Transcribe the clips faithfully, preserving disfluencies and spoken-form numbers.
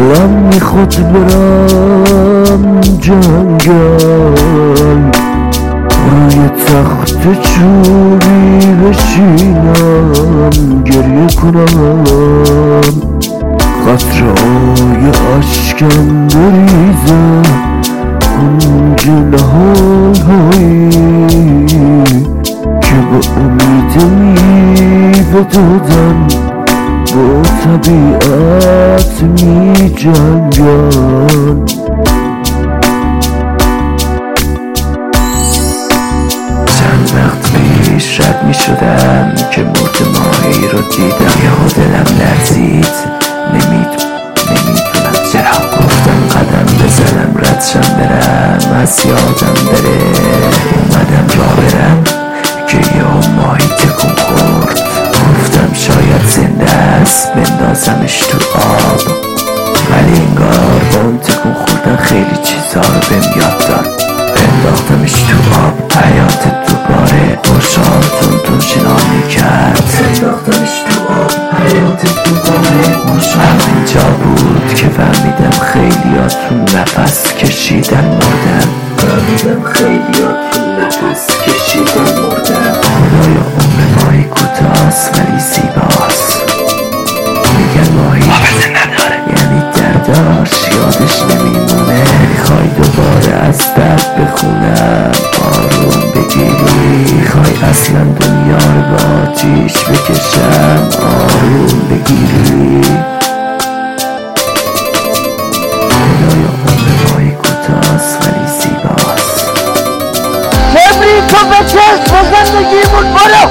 دلم میخواد برم جنگل، روی تخت چوبی بشینم گریه کنم، قطره‌های اشکم بریزه کنج نهالهایی که به امید میوه دادن با طبیعت می جنگن. چند وقت پیش رد می شدم که مرد ماهی رو دیدم، یهو دلم لرزید، نمید نمیدونم چرا. گفتم قدم بزنم ردشم برم از یادم بره، اومدم راه برم که یهو ماهی تکون خورد. گفتم شاید زنده است بندازمش تو آب، ولی انگار با اون تکون خوردن خیلی چیزها رو بهم یاد داد. انداختمش تو آب، حیات دوباره خوشحال تون تون شنا میکرد. انداختمش تو آب، حیات دوباره خوشحال. اینجا بود که فهمیدم خیلیاتون نفس کشیدن مردن، فهمیدم خیلیاتون نفس کشیدن مردن. خدایا عمر ماهی کوتاست ولی زیباست، میگن ماهی حافظه نداره، یعنی درداش یادش نمیمونه. میخوای دوباره از درد بخونم آروم بگیری، میخوای اصلا دنیا رو با آتیش بکشم آروم بگیری. خدایا عمر ماهی کوتاست ولی زیباست. کبریتو بکش به زندگیمون برو،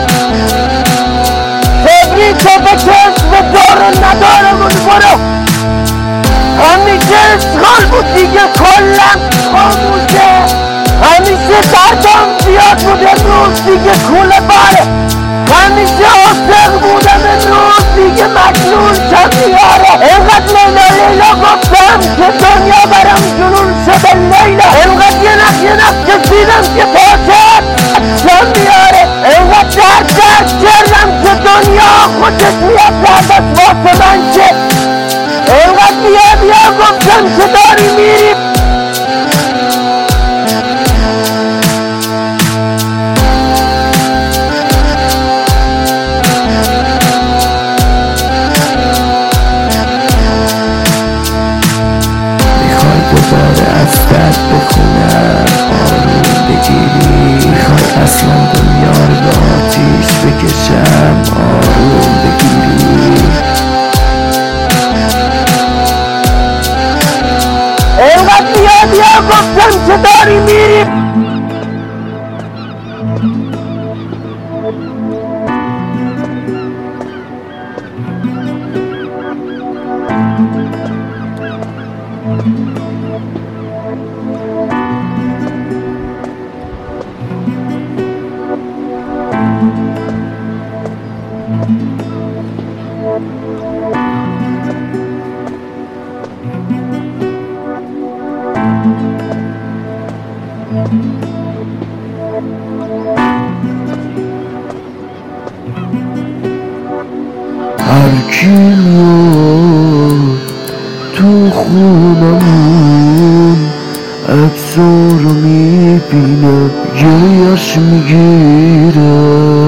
کبریتو بکش به دار و ندارمون برو. همیشه اشغال بود دیگه کلم خاموشه، همیشه دردم زیاد بود امروز دیگه کوله باره، همیشه عاشق بودم امروز دیگه مجنون شم میاره. اینقدر لیلا لیلا گفتم که دنیا برم جنون شده لیلا، اینقدر یه نخ یه نخ کشیدم که پاچت شم میاره، اینقدر درد درد کردم که دنیا خودش میاد دردت واسه من شه، اینقدر بیا بیا گفتم که داری میری. میخوای دوباره از درد بخونم آروم بگیری، میخوای اصلا دنیا رو با آتیش بکشم آروم بگیری. اینقدر بیا بیا گفتم که داری میری. هر کی میاد تو خونمون عکسا رو میبینه گریه‌اش میگیره.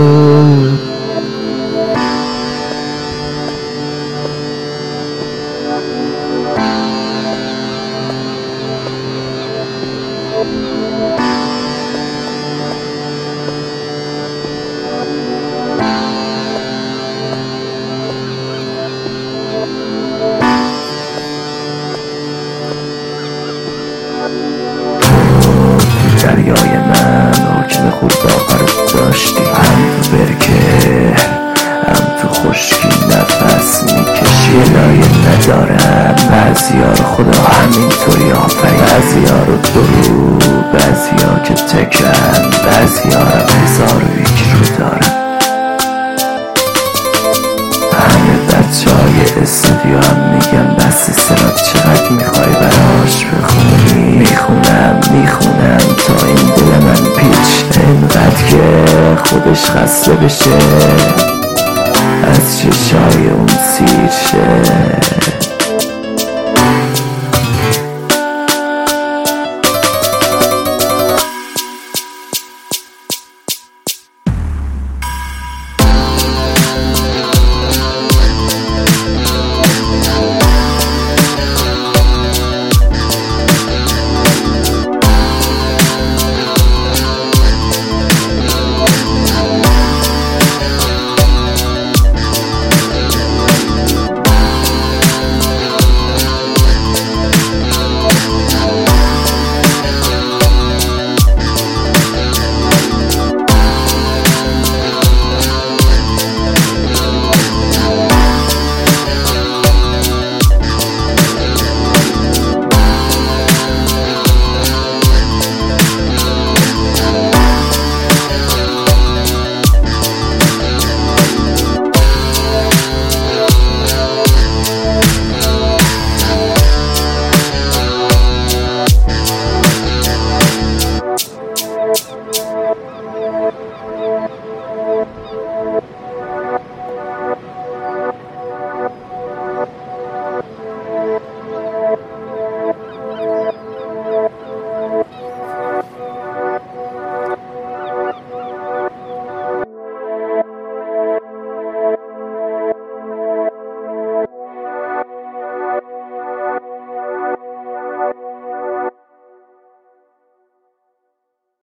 دریای من حکم خود باقرت داشتی، هم تو برکه هم تو خشکی نفس میکشی. لایه ندارم بعضیا رو خدا همینطوری آفرید، بعضیا رو درو بعضیا که تکن، بعضیا هم هزار و یک رو دارم. همه بچه های استودیو هم میگن بس سرات چقدر میخوای براش بخونی. میخونم میخونم تا این دل من پیچ، اینقدر که خودش خسته بشه از چشای اون سیر شه.